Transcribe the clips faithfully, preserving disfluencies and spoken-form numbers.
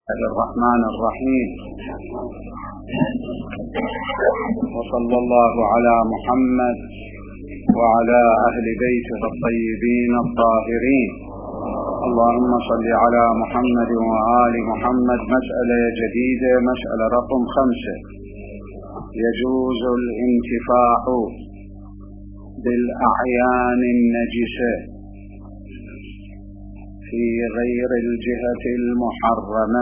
الرحمن الرحيم. وصلى الله على محمد وعلى أهل بيته الطيبين الطاهرين. اللهم صل على محمد وآل محمد. مسألة جديدة، مسألة رقم خمسة. يجوز الانتفاع بالأعيان النجسة في غير الجهة المحرمة،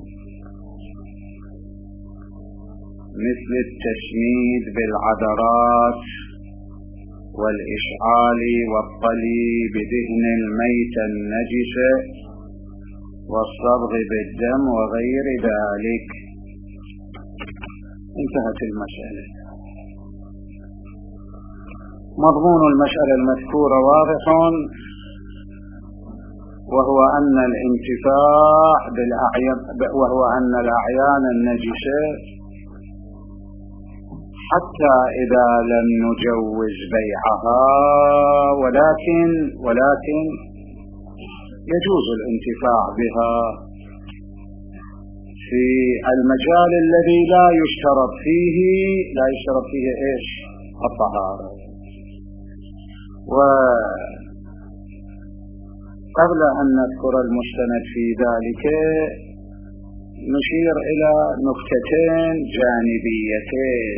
مثل التشميد بالعذرات والإشعال والطلي بدهن الميت النجسة والصبغ بالدم وغير ذلك. انتهت المسألة. مضمون المسألة المذكورة واضح، وهو أن الانتفاع بالأعيان وهو أن الأعيان النجسة حتى إذا لم نجوز بيعها ولكن ولكن يجوز الانتفاع بها في المجال الذي لا يشترط فيه لا يشترط فيه إيش؟ الطهارة. وقبل أن نذكر المستند في ذلك نشير إلى نكتتين جانبيتين.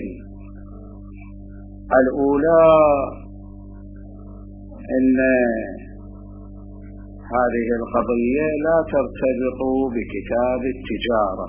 الأولى أن هذه القضية لا ترتبط بكتاب التجارة،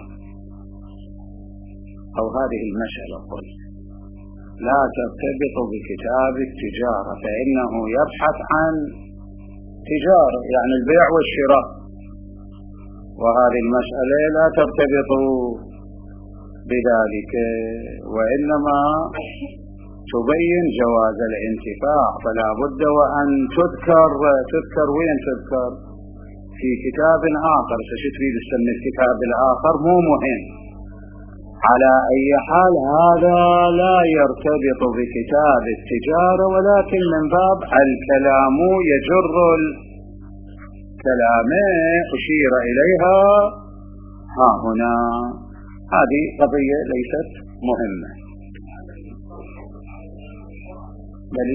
أو هذه المسألة قلت لا ترتبط بكتاب التجارة، فإنه يبحث عن تجارة يعني البيع والشراء، وهذه المسألة لا ترتبط بذلك، وإنما تبين جواز الانتفاع. فلا بد وأن تذكر تذكر وين تذكر؟ في كتاب آخر. شو تريد تسمي الكتاب الآخر؟ مو مهم. على أي حال هذا لا يرتبط بكتاب التجارة، ولكن من باب الكلام يجر الكلام أشير إليها ها هنا. هذه قضية ليست مهمة. بل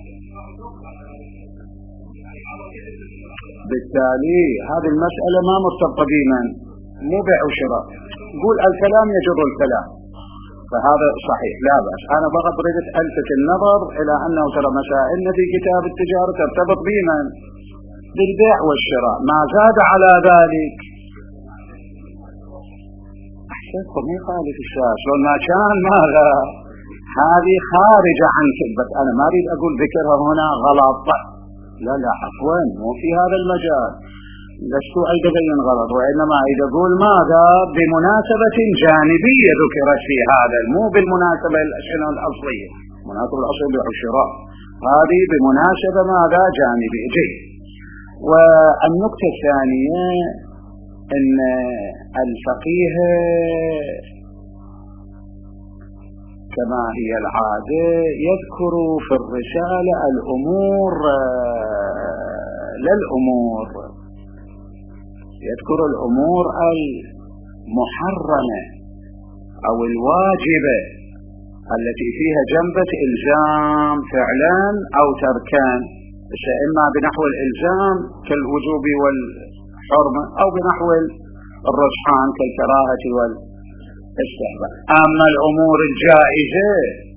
بالتالي هذه المسألة ما مرتبطة بمن، مو بيع وشراء. قول الكلام يجر الكلام، فهذا صحيح لا بأس. أنا فقط أريد ألفت النظر إلى أنه ترى مسائلنا في كتاب التجارة ترتبط بمن؟ بالبيع والشراء. ما زاد على ذلك أحسنكم يخالف الشاش لو ما كان ماذا، هذه خارجة عن كذبة. أنا ما أريد أقول ذكرها هنا غلط، لا لا عفوا، مو في هذا المجال، لست أريد أبين غلط، وإنما أريد أقول ماذا بمناسبة جانبية ذكرت في هذا، مو بالمناسبة الأصلية. مناسبة الأصلية بيع الشراء، هذه بمناسبة ماذا جانبية. جيد. والنقطة الثانية أن الفقيه كما هي العادة يذكر في الرسالة الأمور للأمور، يذكر الأمور المحرمة أو الواجبة التي فيها جنبة إلزام فعلا أو تركان، إما بنحو الإلزام كالوجوب والحرمة، أو بنحو الرجحان كالكراهة والاستحباب. أما الأمور الجائزة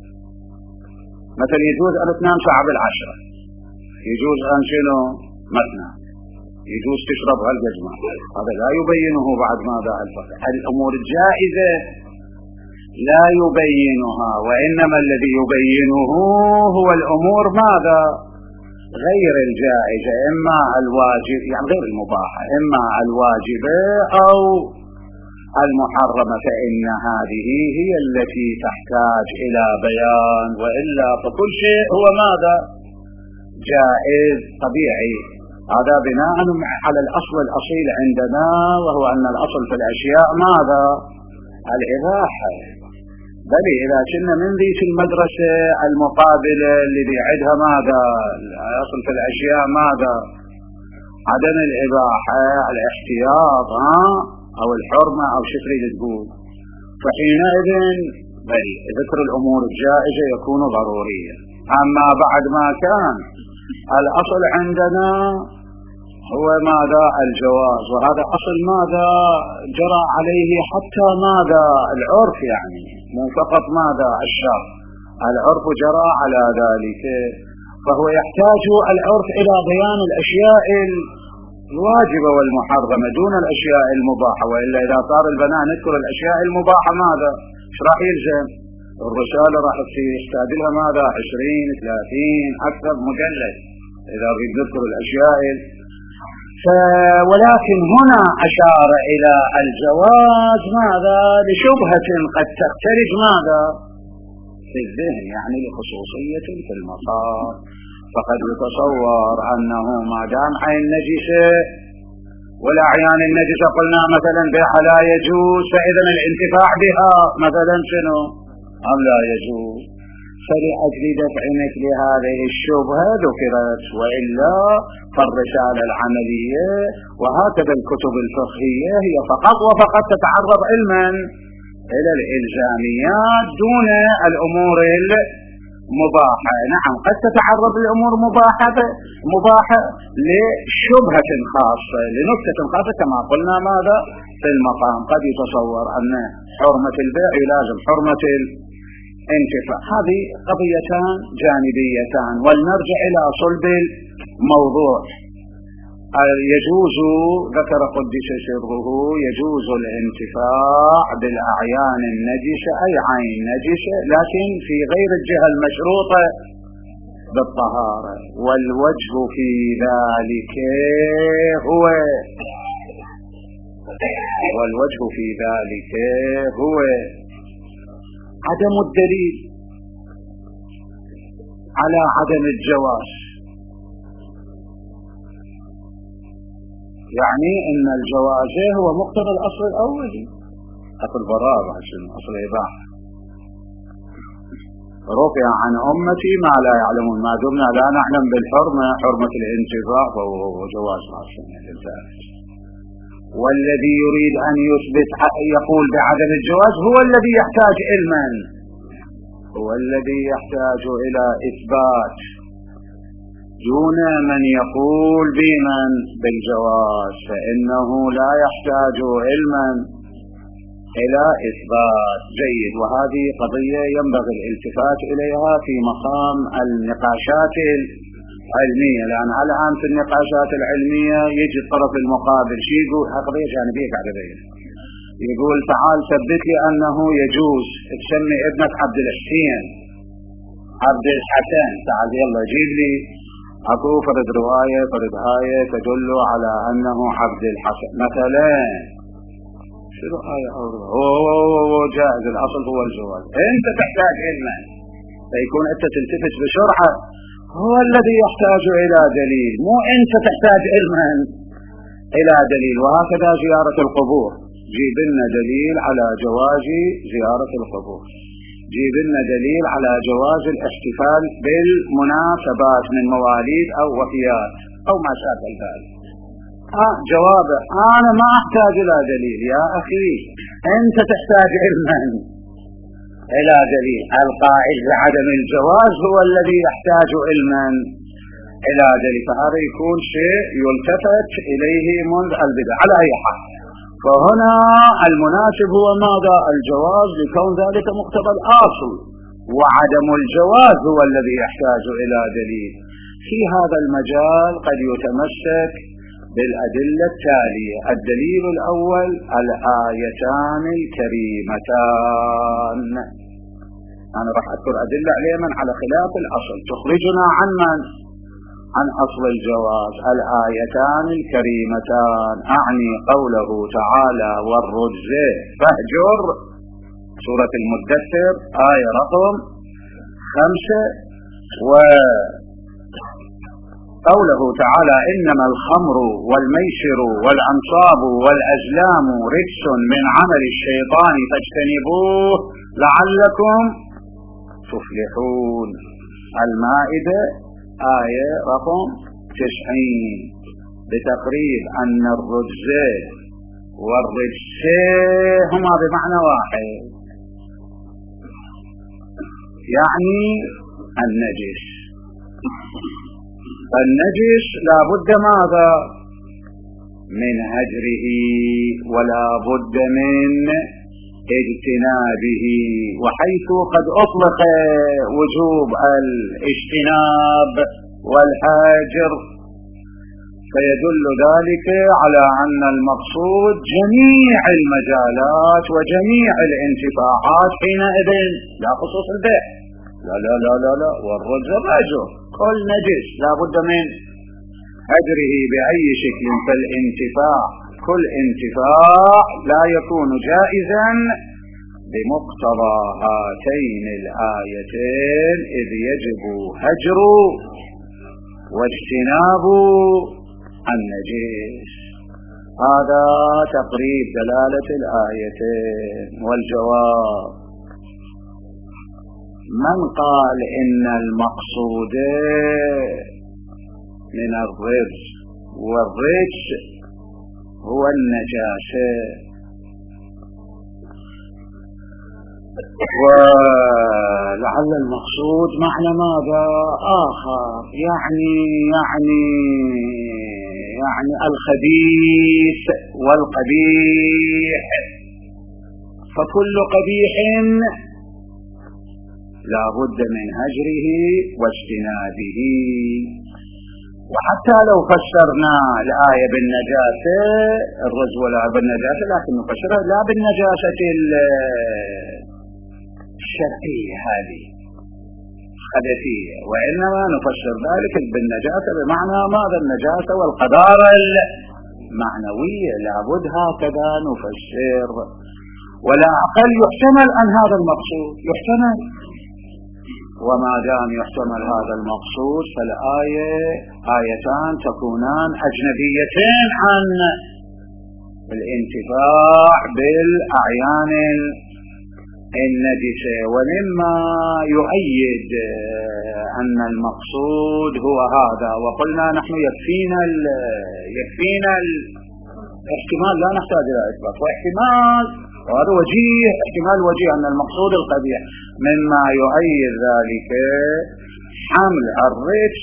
مثلا يجوز أن تنام ساعة بالعشرة، يجوز أن شنو مثلا يجوز تشرب هالجزمة، هذا لا يبينه بعد ماذا الفقه. الأمور الجائزة لا يبينها، وإنما الذي يبينه هو الأمور ماذا غير الجائزة، إما الواجب يعني غير المباحة، إما الواجبة أو المحرمة، فإن هذه هي التي تحتاج إلى بيان، وإلا فكل شيء هو ماذا جائز طبيعي. هذا بناء على الأصل الأصيل عندنا، وهو أن الأصل في الأشياء ماذا الإباحة. بل إذا كنا من ذي في المدرسة المقابلة اللي بيعدها ماذا الأصل في الأشياء ماذا عدم الإباحة الاحتياط، ها أو الحرمة أو شو تريد تقول. فحينئذ بل ذكر الأمور الجائزة يكون ضروريا. أما بعد ما كان الأصل عندنا هو ماذا؟ الجواز، وهذا أصل ماذا جرى عليه حتى ماذا العرف، يعني مو فقط ماذا الشرع، العرف جرى على ذلك، فهو يحتاج العرف إلى بيان الأشياء الواجبة والمحرمة دون الأشياء المباحة، وإلا إذا صار البناء نذكر الأشياء المباحة ماذا ايش راح يلزم؟ الرسالة راح يحتاج لها ماذا؟ عشرين ثلاثين أكثر مجلد إذا أريد نذكر الأشياء. ولكن هنا أشار إلى الجواز ماذا؟ لشبهة قد تختلج ماذا؟ في الذهن، يعني لخصوصية في المصار. فقد يتصور أنه ما دام عين نجسة والأعيان النجسة قلنا مثلا بها لا يجوز، فإذا الانتفاع بها مثلا شنو؟ أم لا يجوز. فلأجل دفع مثل هذه الشبهة ذكرت، وإلا فالرسالة العملية وهكذا الكتب الفقهية هي فقط وفقط تتعرض علما إلى الإلزاميات دون الأمور المباحة. نعم قد تتعرض لأمور مباحة مباحة لشبهة خاصة لنكتة خاصة كما قلنا ماذا في المقام. قد يتصور أن حرمة البيع يلازم حرمة الانتفاع. هذه قضيتان جانبيتان، ولنرجع إلى صلب الموضوع. يجوز ذكر قدس سره يجوز الانتفاع بالأعيان النجسة أي عين نجسة، لكن في غير الجهة المشروطة بالطهارة، والوجه في ذلك هو والوجه في ذلك هو عدم الدليل على عدم الجواز. يعني ان الجواز هو مقتضى الاصل الاولي، اصل البراءة، اصل الاباحة. رفع عن امتي ما لا يعلمون، ما دمنا لا نعلم بالحرمة حرمة الانتفاع فهو جواز الانتفاع. والذي يريد ان يثبت يقول بعدم الجواز هو الذي يحتاج علما، هو الذي يحتاج الى اثبات، دون من يقول بمن بالجواز، فإنه لا يحتاج علما إلى إثبات. جيد. وهذه قضية ينبغي الالتفات إليها في مقام النقاشات العلمية، لأن الآن في النقاشات العلمية يجي الطرف المقابل شيء يقول قضية جانبية قاعدة يقول تعال ثبت لي أنه يجوز تسمي ابنك عبد الحسين عبد الحسن، تعال يلا جيب لي أكو فرد رواية فرد آية تدل على أنه عبد الحسن مثلا. شنو آية أو رواية؟ جائز، الأصل هو الجواز. أنت تحتاج علما، فيكون أنت تلتفت بسرعة، هو الذي يحتاج إلى دليل، مو أنت تحتاج علما إلى دليل. وهكذا زيارة القبور، جيب لنا دليل على جواز زيارة القبور، جيب لنا دليل على جواز الاحتفال بالمناسبات من مواليد أو وفيات أو ما شابه ذلك. آه جوابه أنا ما أحتاج إلى دليل يا أخي، أنت تحتاج علما إلى دليل. القائل بعدم الجواز هو الذي يحتاج علما إلى دليل، فهذا يكون شيء يلتفت إليه منذ البدء. على أي حال فهنا المناسب هو ماذا؟ الجواز، لكون ذلك مقتضى الأصل، وعدم الجواز هو الذي يحتاج إلى دليل. في هذا المجال قد يتمسك بالأدلة التالية. الدليل الأول الآيتان الكريمتان. أنا راح أذكر أدلة عليها على خلاف الأصل تخرجنا عن من؟ عن أصل الجواز. الآيتان الكريمتان أعني قوله تعالى والرجز فاهجر، سورة المدثر آية رقم خمسة، وقوله تعالى إنما الخمر والميسر والأنصاب والأزلام رجس من عمل الشيطان فاجتنبوه لعلكم تفلحون. المائدة آية رقم تسعين، بتقريب أن الرجز والرجس هما بمعنى واحد، يعني النجس. فالنجس لا بد ماذا؟ من هجره، ولا بد من اجتنابه. وحيث قد أطلق وجوب الاجتناب والهاجر فيدل ذلك على أن المقصود جميع المجالات وجميع الانتفاعات حينئذ، لا خصوص البيع. لا لا لا لا لا والرجل رجل، كل نجس لا بد من هجره بأي شكل. فالانتفاع كل انتفاع لا يكون جائزا بمقتضى هاتين الآيتين، إذ يجب هجر واجتناب النجس. هذا تقريب دلالة الآيتين. والجواب: من قال إن المقصود من الرجس والرجس هو النجاسة، ولعل المقصود معنى ماذا آخر، يعني يعني يعني الخبيث والقبيح. فكل قبيح لا بد من هجره واجتنابه. وحتى لو فسرنا الآية بالنجاسة الرجس ولا بالنجاسة، لكن نفسرها لا بالنجاسة الشرعية هذه خبثية، وإنما نفسر ذلك بالنجاسة بمعنى ماذا؟ النجاسة والقذارة المعنوية. لابد هكذا نفسر. ولا أقل يحتمل أن هذا المقصود يحتمل، وما دام يحتمل هذا المقصود فالآية آيتان تكونان أجنبيتين عن الانتفاع بالأعيان النجسة. ومما يؤيد أن المقصود هو هذا، وقلنا نحن يكفينا يكفينا الاحتمال، لا نحتاج إلى إثبات، واحتمال وهذا وجيه، احتمال وجيه أن المقصود القبيح. مما يؤيد ذلك حمل الرجس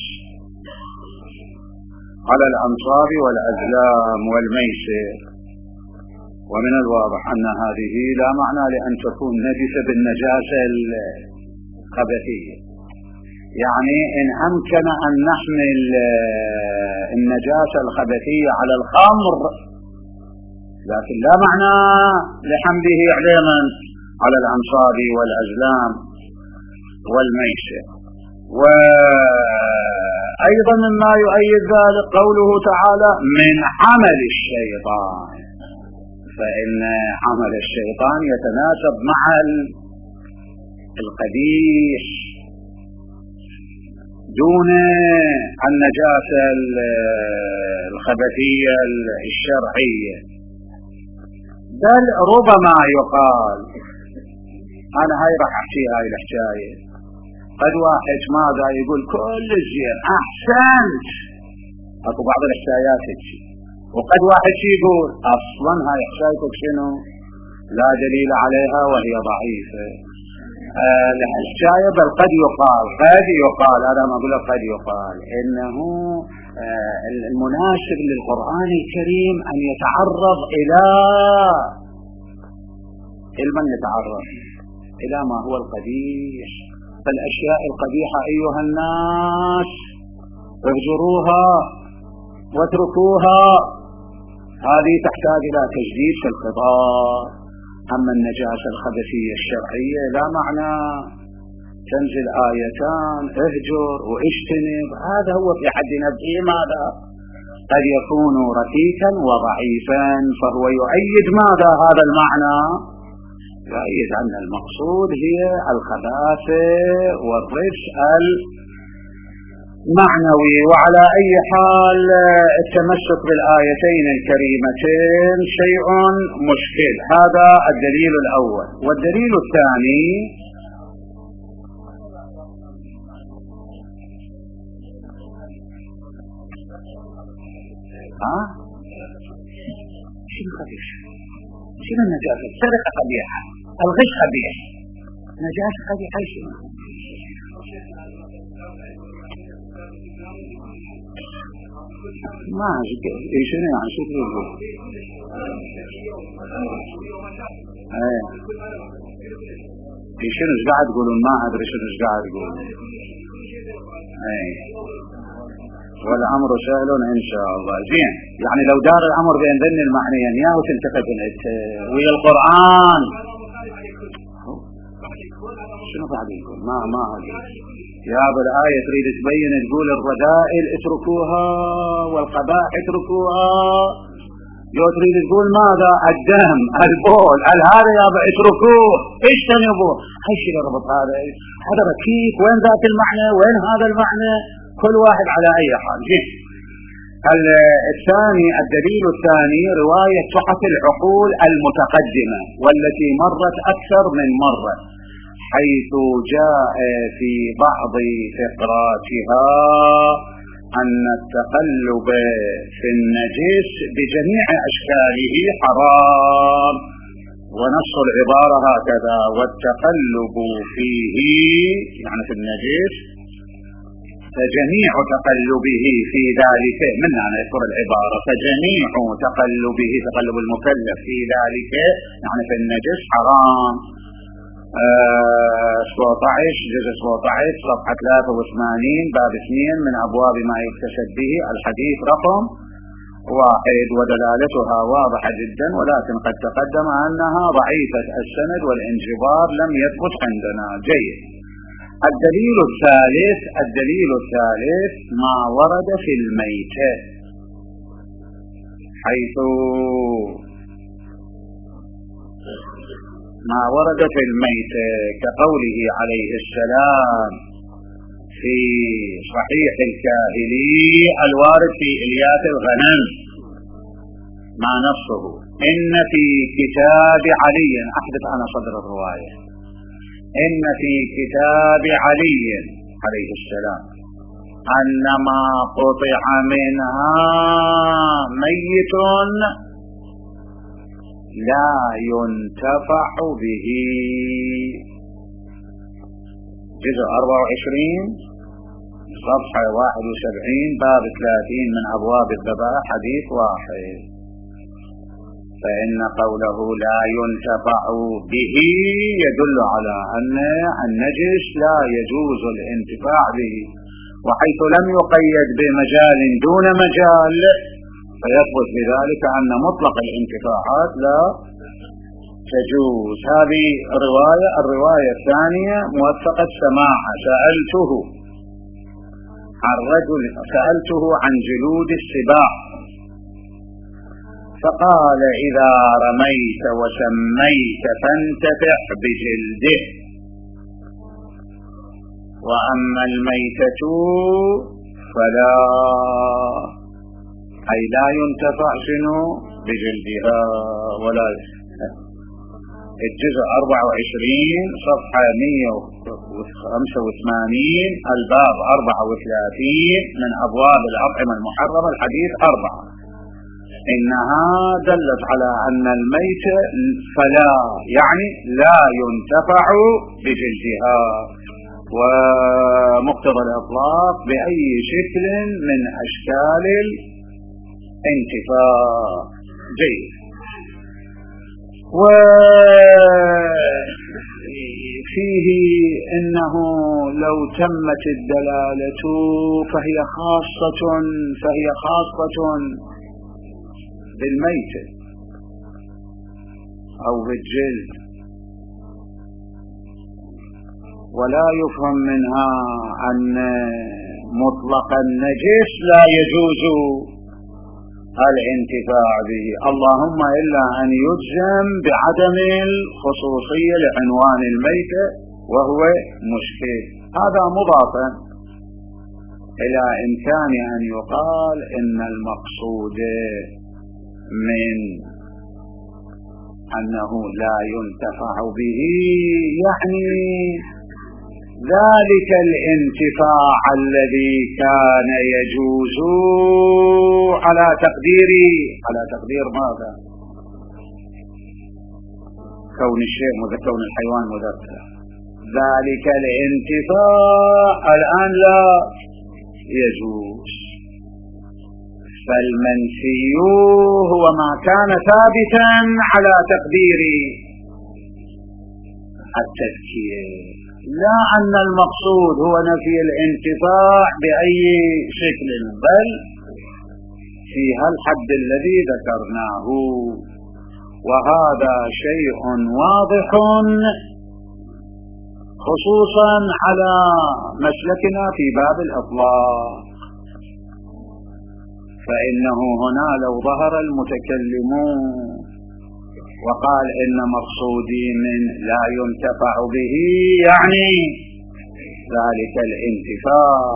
على الأنصاب والأزلام والميسر. ومن الواضح أن هذه لا معنى لأن تكون نجسة بالنجاسة الخبثية. يعني إن أمكن أن نحمل النجاسة الخبثية على الخمر، لكن لا معنى لحمله علما على الأنصاب والأزلام والميسر. وأيضا مما يؤيد ذلك قوله تعالى من عمل الشيطان، فإن عمل الشيطان يتناسب مع القبيح دون النجاسة الخبثية الشرعية. بل ربما يقال، أنا هاي راح أحكي هاي الحكاية، قد واحد ماذا يقول كل زين أحسنت، أكو بعض الحكايات هيك، وقد واحد يقول أصلا هاي حكايتك شنو لا دليل عليها وهي ضعيفة. آه الحكاية بل قد يقال قد يقال أنا ما أقول قد يقال إنه آه المناسب للقرآن الكريم أن يتعرض إلى علما يتعرض إلى ما هو القبيح. فالأشياء القبيحة أيها الناس اهجروها واتركوها، هذه تحتاج إلى تجديد في الخطاب. أما النجاسة الخبثية الشرعية لا معنى تنزل آيتان اهجر واجتنب، هذا هو في حد نفسه ماذا قد يكون ركيكا وضعيفا، فهو يؤيد ماذا هذا المعنى، يؤيد أن المقصود هي الخباثة والرجس المعنوي. وعلى أي حال التمسك بالآيتين الكريمتين شيء مشكل. هذا الدليل الأول. والدليل الثاني ها شنو خبيث شنو النجاسة؟ السرقة قبيحة، الغش قبيح، نجاسة قبيحة شنو؟ ما ايش يعني شو تقول؟ ايه ايش ايش قاعد تقولون؟ ما ادري شنو ايش قاعد تقولون. ايه والامر سهل ان شاء الله. زين، يعني لو دار الامر بين ذن المعنيين يا وتلتقط ويا القران شنو قاعد يقول؟ ما ما هذه يا بالآية تريد تبين تقول الرذائل اتركوها والقبائح اتركوها، يو تريد تقول ماذا؟ الدم، البول، هذا يا اتركوه، اجتنبوه. هاي شيء ربط هذا هذا ركيك. وين ذات المعنى؟ وين هذا المعنى؟ كل واحد على اي حال. جيد. الثاني الدليل الثاني رواية تحف العقول المتقدمة والتي مرت أكثر من مرة، حيث جاء في بعض فقراتها أن التقلب في النجس بجميع أشكاله حرام، ونص العبارة هكذا: والتقلب فيه يعني في النجس فجميع تقلبه في ذلك، من أنا يذكر العبارة فجميع تقلبه تقلب المكلف في ذلك يعني في النجس حرام. سبعة عشر جزء سبعة عشر صفحة ثلاثة وثمانين باب اثنين من أبواب ما يكتسب به، الحديث رقم واحد، ودلالتها واضحة جدا، ولكن قد تقدم أنها ضعيفة السند والانجبار لم يثبت عندنا. جيد. الدليل الثالث الدليل الثالث ما ورد في الميتة، حيث ما ورد في الميتة كقوله عليه السلام في صحيح الكاهلي الوارد في إليات الغنم، ما نصه: إن في كتاب علي، أحدث أنا صدر الرواية، إن في كتاب علي عليه السلام أن ما قطع منها ميت لا ينتفع به. جزء أربعة وعشرين صفحة واحد وسبعين باب ثلاثين من أبواب الذبائح حديث واحد. فإن قوله لا ينتفع به يدل على أن النجس لا يجوز الانتفاع به، وحيث لم يقيد بمجال دون مجال فيثبت بذلك أن مطلق الانتفاعات لا تجوز. هذه الرواية. الرواية الثانية موثقة السماع: سألته عن رجل سألته عن جلود السباع فقال: إذا رميت وسميت فانتفع بجلده، وأما الميتة فلا، أي لا ينتفع شنو بجلدها ولا. الجزء أربعة وعشرين صفحة مئة وخمسة وثمانين الباب أربعة وثلاثين من أبواب الأطعمة المحرمة الحديث أربعة. إنها دلت على أن الميت فلا يعني لا ينتفع بجلدها، ومقتضى الإطلاق بأي شكل من أشكال الانتفاع. جيد. وفيه إنه لو تمت الدلالة فهي خاصة فهي خاصة بالميت أو بالجلد، ولا يفهم منها أن مطلق النجس لا يجوز الانتفاع به، اللهم إلا أن يجزم بعدم الخصوصية لعنوان الميتة وهو مشكل. هذا مضافا إلى إمكان أن يقال إن المقصود من أنه لا ينتفع به يعني ذلك الانتفاع الذي كان يجوز على تقدير على تقدير ماذا؟ كون الشيء كون الحيوان مذكر. ذلك الانتفاع الآن لا يجوز. فالمنفي هو ما كان ثابتا على تقدير التذكير، لا أن المقصود هو نفي الانتفاع بأي شكل، بل في هالحد الذي ذكرناه. وهذا شيء واضح خصوصا على مسلكنا في باب الإطلاق. فإنه هنا لو ظهر المتكلمون وقال إن مقصودي من لا ينتفع به يعني ذلك الانتفاع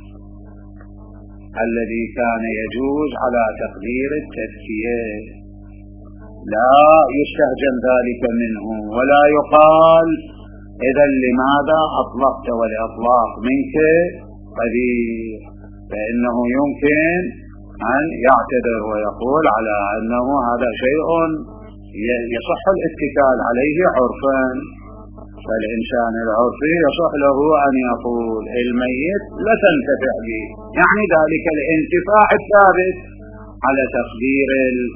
الذي كان يجوز على تقدير التذكية، لا يستهجن ذلك منه ولا يقال إذا لماذا أطلقت والإطلاق منك قدير، فإنه يمكن أن يعتذر ويقول على أنه هذا شيء يصح الاتكال عليه عرفا. فالإنسان العرفي يصح له أن يقول الميت لا تنتفع به، يعني ذلك الانتفاع الثابت على تقدير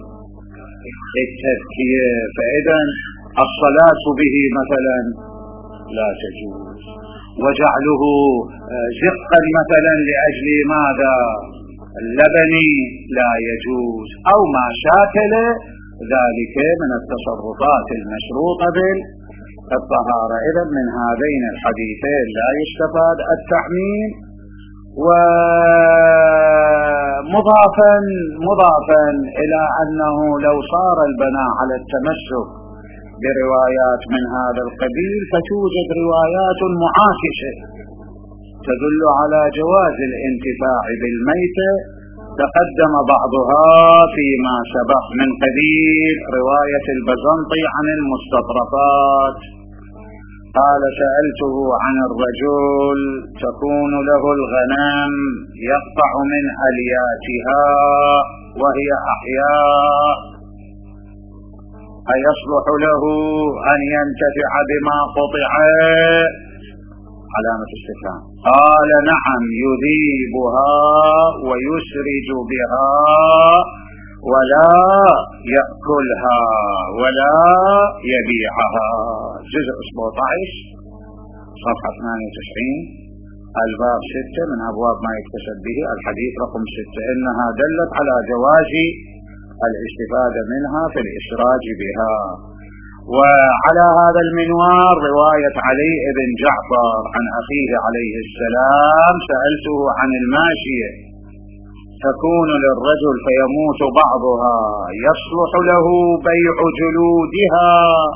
التذكية. فإذا الصلاة به مثلا لا تجوز، وجعله زقا مثلا لأجل ماذا اللبن لا يجوز، أو ما شاكل ذلك من التصرفات المشروطة بالطهارة. إذا من هذين الحديثين لا يستفاد التعميم. ومضافا مضافا إلى أنه لو صار البناء على التمسك بروايات من هذا القبيل فتوجد روايات معاكسة تدل على جواز الانتفاع بالميتة، تقدم بعضها فيما سبق من قبيل رواية البزنطي عن المستطرفات. قال سألته عن الرجل تكون له الغنم يقطع من ألياتها وهي أحياء، أيصلح له أن ينتفع بما قطع؟ علامة استفهام. قال نعم، يذيبها ويسرج بها ولا يأكلها ولا يبيعها. جزء سبعة عشر صفحة ثمانية وتسعين الباب ستة من أبواب ما يكتسب به، الحديث رقم ستة. إنها دلت على جواز الاستفادة منها في الإسراج بها. وعلى هذا المنوار رواية علي بن جعفر عن أخيه عليه السلام سألته عن الماشية تكون للرجل فيموت بعضها يصلح له بيع جلودها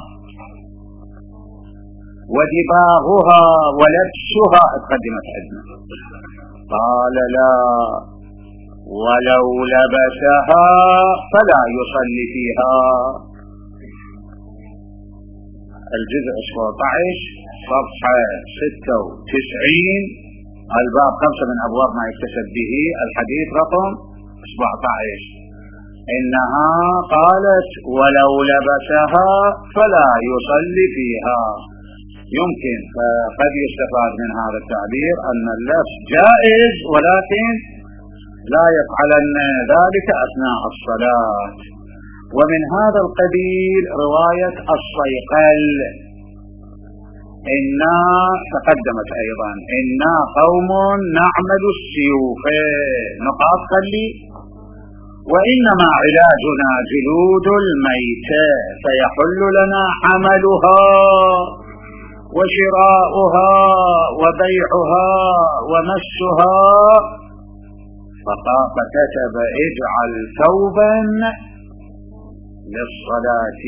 ودباغها ولبسها، اتقدمت عندنا. قال لا، ولو لبسها فلا يصلي فيها. الجزء سبعة عشر صفحة ستة وتسعين الباب خمسة من أبواب ما يكتسب به، الحديث رقم سبعة عشر. إنها قالت ولو لبسها فلا يصلي فيها. يمكن قد يستفاد من هذا التعبير أن اللبس جائز ولكن لا يفعلن ذلك أثناء الصلاة. ومن هذا القبيل رواية الصيقل، إنا تقدمت أيضا إنا قوم نعمل السيوف نقاط خلي، وإنما علاجنا جلود الميتة فيحل لنا عملها وشراؤها وبيعها ومسها. فكتب اجعل ثوبا للصلاة.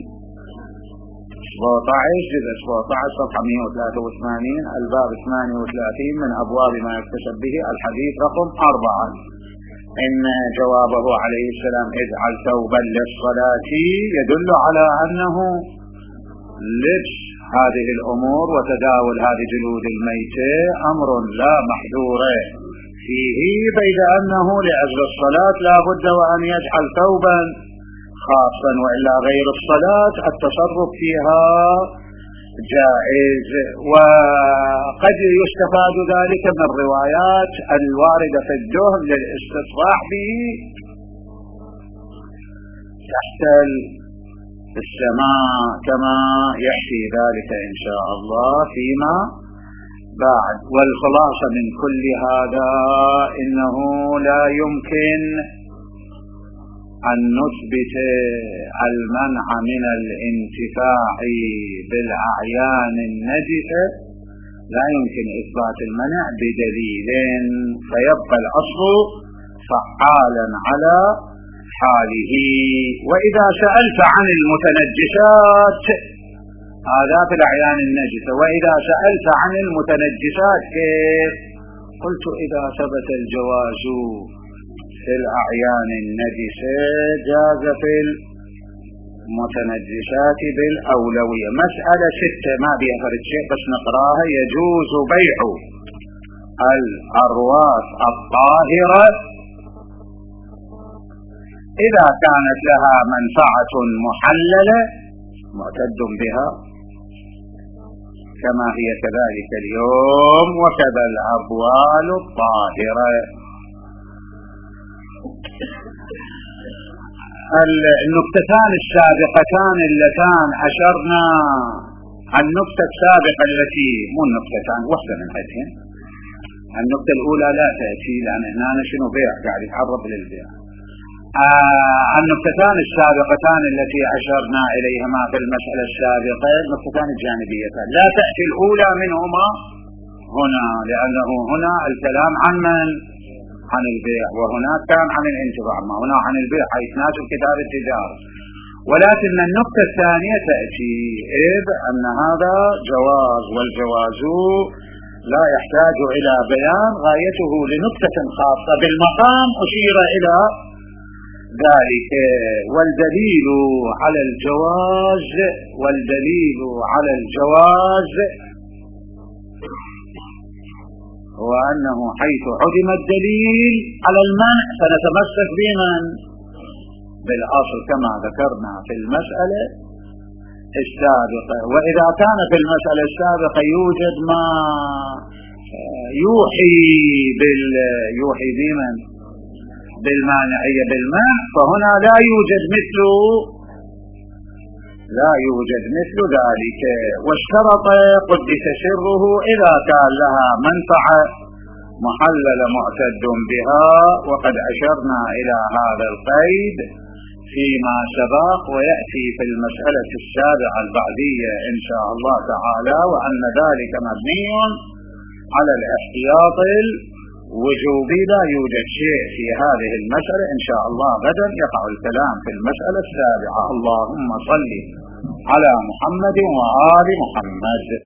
سبعة عشر جزء سبعة عشر صفحة مئة وثلاثة وثمانين الباب ثمانية وثلاثين من أبواب ما يكتسب به، الحديث رقم أربعة. إن جوابه عليه السلام اجعل ثوبا للصلاة يدل على أنه لبس هذه الأمور وتداول هذه جلود الميتة أمر لا محذور فيه، بيد أنه لأجل الصلاة لا بد وأن يجعل ثوبا خاصا، وإلا غير الصلاة التصرف فيها جائز. وقد يستفاد ذلك من الروايات الواردة في الدهن للاستصلاح به تحت السماء كما يحكي ذلك إن شاء الله فيما بعد. والخلاصة من كل هذا إنه لا يمكن أن نثبت المنع من الانتفاع بالأعيان النجسة، لا يمكن إثبات المنع بدليل، فيبقى الأصل فعالا على حاله. وإذا سألت عن المتنجسات هذا في الأعيان النجسة، وإذا سألت عن المتنجسات كيف؟ قلت إذا ثبت الجواز في الأعيان النجسة جاز في المتنجسات بالأولوية. مسألة ستة ما بيها فرد شيء بس نقراها. يجوز بيع الأرواث الطاهرة إذا كانت لها منفعة محللة معتد بها كما هي كذلك اليوم، وكذا الأبوال الطاهرة. النكتتان السابقتان اللتان أشرنا، النكتة السابقة التي مو النكتتان واحدة من هاتين، النكتة الأولى لا تأتي لأن هنا شنو بيع قاعد يتعرض للبيع. آه النكتتان السابقتان التي أشرنا إليهما في المسألة السابقة النكتتان الجانبيتان لا تأتي الأولى منهما هنا، لأنه هنا الكلام عن من؟ عن البيع، وهناك كان عن الانتفاع، ما هنا عن البيع حيث ناس كتاب التجارة. ولكن النقطة الثانية تأتي إذ أن هذا جواز، والجواز لا يحتاج إلى بيان، غايته لنقطة خاصة بالمقام أشير إلى ذلك. والدليل على الجواز والدليل على الجواز هو أنه حيث عدم الدليل على المنع فنتمسك بمن؟ بالأصل كما ذكرنا في المسألة السابقة. وإذا كان في المسألة السابقة يوجد ما يوحي بال يوحي بمن؟ بالمانعية بالمنع، فهنا لا يوجد مثل لا يوجد مثل ذلك. واشترط قدس سره إذا كان لها منفعة محلل معتد بها، وقد أشرنا إلى هذا القيد فيما سبق ويأتي في المسألة السابعة البعدية إن شاء الله تعالى، وأن ذلك مبني على الاحتياط الوجوبي. لا يوجد شيء في هذه المسألة إن شاء الله، غدا يقع الكلام في المسألة السابعة. اللهم صل على محمد وآل محمد.